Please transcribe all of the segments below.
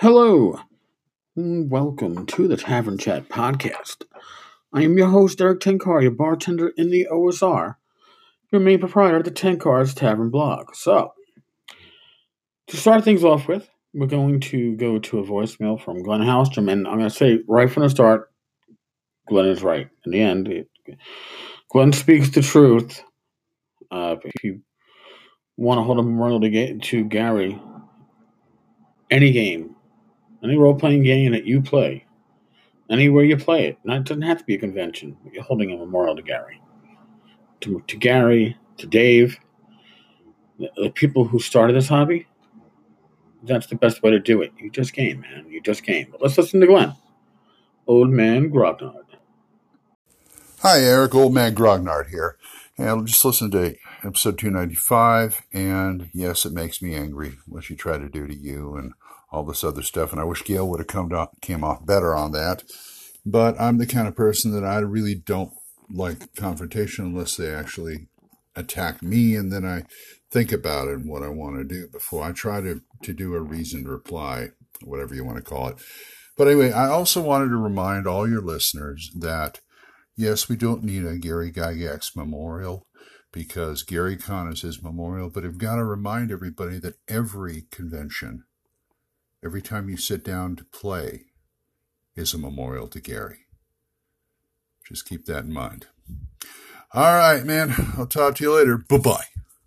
Hello, and welcome to the Tavern Chat podcast. I am your host, Eric Tenkar, your bartender in the OSR, your main proprietor of the Tenkar's Tavern blog. So, to start things off with, we're going to go to a voicemail from Glenn Hallstrom, and I'm going to say right from the start, Glenn is right. In the end, Glenn speaks the truth. If you want to hold a memorial to Gary, any game, any role-playing game that you play, anywhere you play it. It doesn't have to be a convention. You're holding a memorial to Gary. To Gary, to Dave, the people who started this hobby. That's the best way to do it. You just game, man. You just game. But let's listen to Glenn. Old Man Grognard. Hi, Eric. Old Man Grognard here. And just listen to episode 295. And yes, it makes me angry what she tried to do to you and all this other stuff. And I wish Gail would have came off better on that. But I'm the kind of person that I really don't like confrontation unless they actually attack me. And then I think about it and what I want to do before I try to do a reasoned reply, whatever you want to call it. But anyway, I also wanted to remind all your listeners that yes, we don't need a Gary Gygax memorial because Gary Con is his memorial, but I've got to remind everybody that every convention, every time you sit down to play, is a memorial to Gary. Just keep that in mind. All right, man. I'll talk to you later. Bye-bye.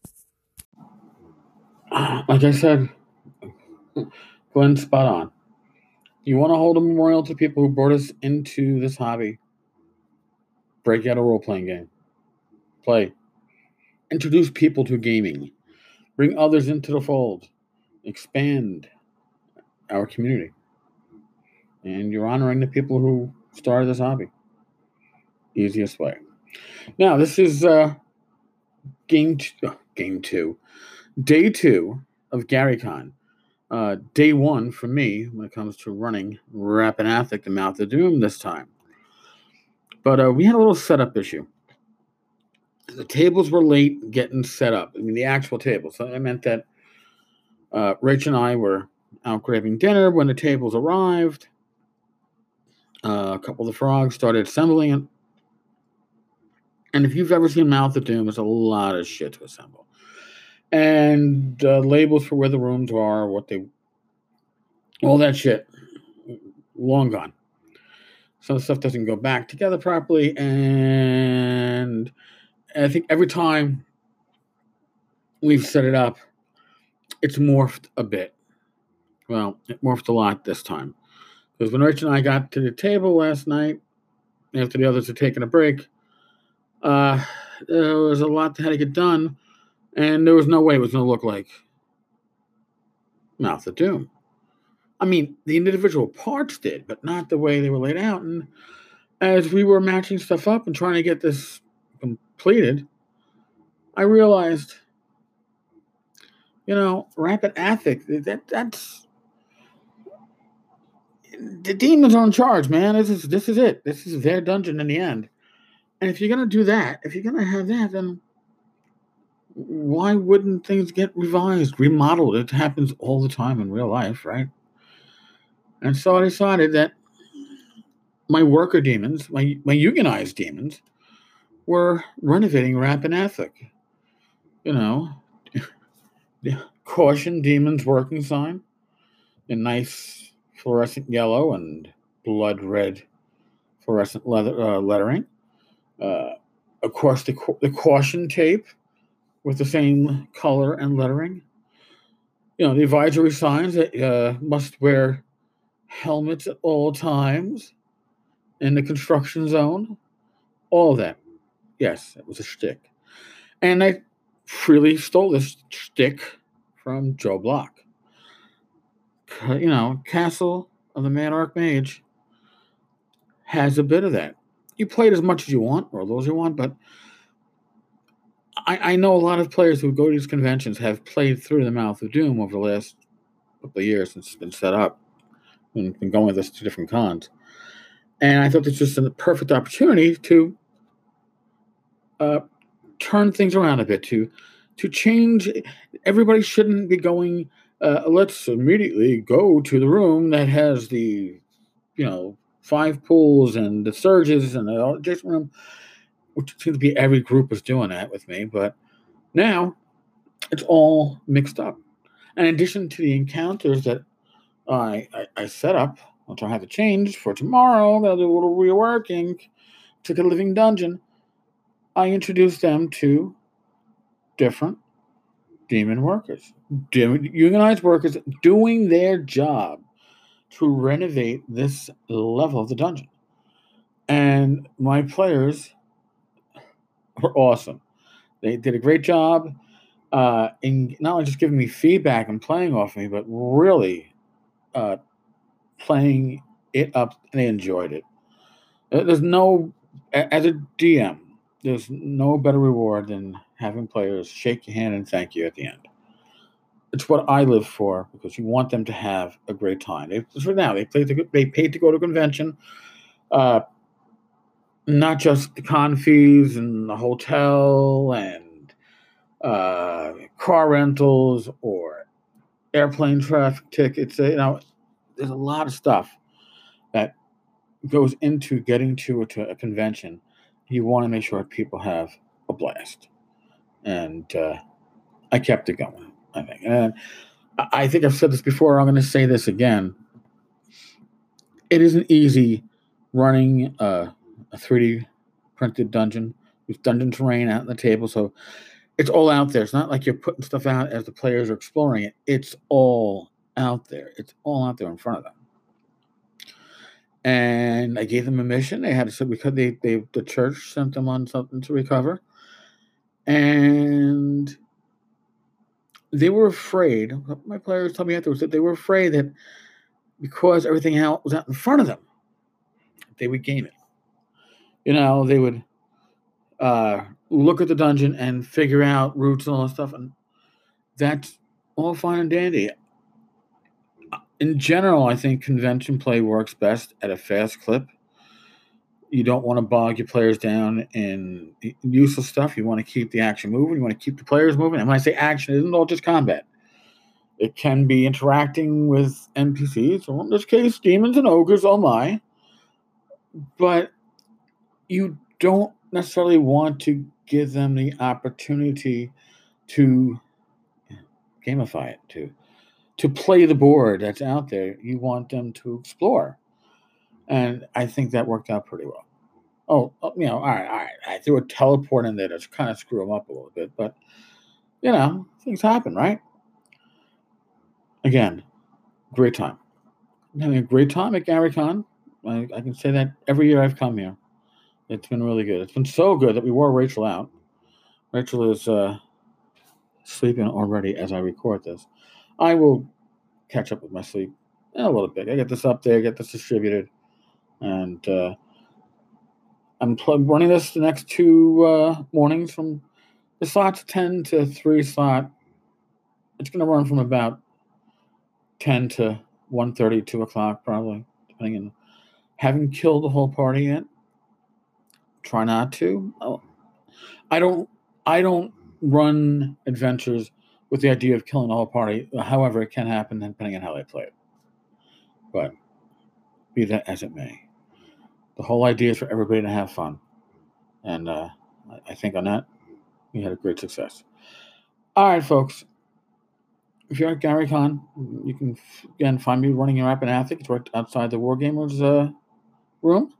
Like I said, Glenn's spot on. You want to hold a memorial to people who brought us into this hobby. Break out a role-playing game. Play. Introduce people to gaming. Bring others into the fold. Expand our community. And you're honoring the people who started this hobby. Easiest way. Now, this is day two of GaryCon. Day one for me when it comes to running Rappahathic the Mouth of Doom this time. But we had a little setup issue. The tables were late getting set up. I mean, the actual tables. So that meant that Rach and I were out grabbing dinner when the tables arrived. A couple of the frogs started assembling it. And if you've ever seen Mouth of Doom, it's a lot of shit to assemble. And labels for where the rooms are, all that shit, long gone. Some of the stuff doesn't go back together properly. And I think every time we've set it up, it's morphed a bit. Well, it morphed a lot this time. Because when Rich and I got to the table last night, after the others had taken a break, there was a lot that had to get done, and there was no way it was going to look like Mouth of Doom. I mean, the individual parts did, but not the way they were laid out. And as we were matching stuff up and trying to get this completed, I realized, Rappahathic, that's... The demons are in charge, man. This is it. This is their dungeon in the end. And if you're going to do that, if you're going to have that, then why wouldn't things get revised, remodeled? It happens all the time in real life, right? And so I decided that my worker demons, my unionized demons, were renovating Rappahathic. The Caution Demons working sign in nice fluorescent yellow and blood red fluorescent lettering. Of course, the caution tape with the same color and lettering. The advisory signs that must wear helmets at all times in the construction zone. All of that. Yes, it was a shtick. And I freely stole this shtick from Joe Block. Castle of the Mad Archmage has a bit of that. You play it as much as you want, or those you want, but I know a lot of players who go to these conventions have played through the Mouth of Doom over the last couple of years since it's been set up and been going with us to different cons. And I thought this was a perfect opportunity to turn things around a bit, to change. Everybody shouldn't be going let's immediately go to the room that has the, 5 pools and the surges and the adjacent room, which seems to be every group is doing that with me. But now it's all mixed up. In addition to the encounters that I set up, which I have to change for tomorrow, I'm going to do a little reworking to the Living Dungeon. I introduced them to different demon workers, unionized workers doing their job to renovate this level of the dungeon. And my players were awesome. They did a great job in not only just giving me feedback and playing off me, but really playing it up. They enjoyed it. There's no, as a DM, there's no better reward than having players shake your hand and thank you at the end. It's what I live for, because you want them to have a great time. For now, they paid to go to a convention, not just the con fees and the hotel and car rentals or airplane traffic tickets. There's a lot of stuff that goes into getting to a convention. You want to make sure people have a blast, and I kept it going, I think. And I think I've said this before. I'm going to say this again. It isn't easy running a 3D printed dungeon with dungeon terrain out on the table. So it's all out there. It's not like you're putting stuff out as the players are exploring it. It's all out there. It's all out there in front of them. And I gave them a mission. They had to, because the church sent them on something to recover. And they were afraid. My players told me afterwards that they were afraid that because everything else was out in front of them, they would game it. They would look at the dungeon and figure out routes and all that stuff. And that's all fine and dandy. In general, I think convention play works best at a fast clip. You don't want to bog your players down in useless stuff. You want to keep the action moving. You want to keep the players moving. And when I say action, it isn't all just combat. It can be interacting with NPCs, or in this case, demons and ogres, oh my. But you don't necessarily want to give them the opportunity to gamify it, to play the board that's out there. You want them to explore. And I think that worked out pretty well. All right. I threw a teleport in there to kind of screw them up a little bit, but, things happen, right? Again, great time. I'm having a great time at GaryCon. I can say that every year I've come here. It's been really good. It's been so good that we wore Rachel out. Rachel is sleeping already as I record this. I will catch up with my sleep in a little bit. I get this up there, get this distributed, and I'm running this the next 2 mornings from the slot's 10 to 3 slot. It's going to run from about 10 to 1:30, 2 o'clock probably, depending on. Haven't killed the whole party yet. Try not to. I don't run adventures with the idea of killing the whole party. However, it can happen depending on how they play it. But be that as it may, the whole idea is for everybody to have fun. And I think on that, we had a great success. All right, folks. If you're at GaryCon, you can, again, find me running your Rapid-Athic. It's right outside the Wargamers room.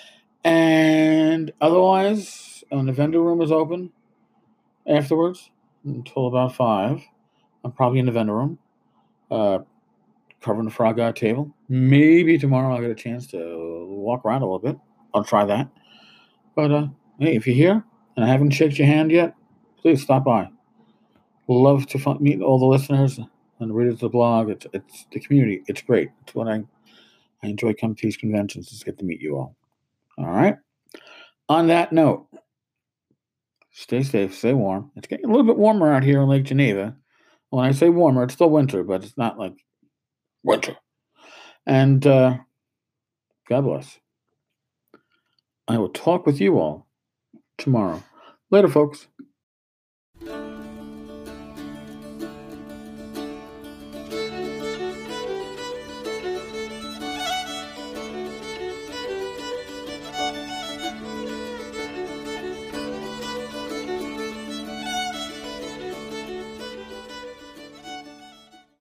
And otherwise, the vendor room is open afterwards until about 5. I'm probably in the vendor room, covering the Frog God table. Maybe tomorrow I'll get a chance to walk around a little bit. I'll try that. But hey, if you're here and I haven't shaken your hand yet, please stop by. Love to meet all the listeners and the readers of the blog. It's the community. It's great. It's what I enjoy coming to these conventions, is get to meet you all. All right. On that note, stay safe, stay warm. It's getting a little bit warmer out here in Lake Geneva. When I say warmer, it's still winter, but it's not like winter. And God bless. I will talk with you all tomorrow. Later, folks.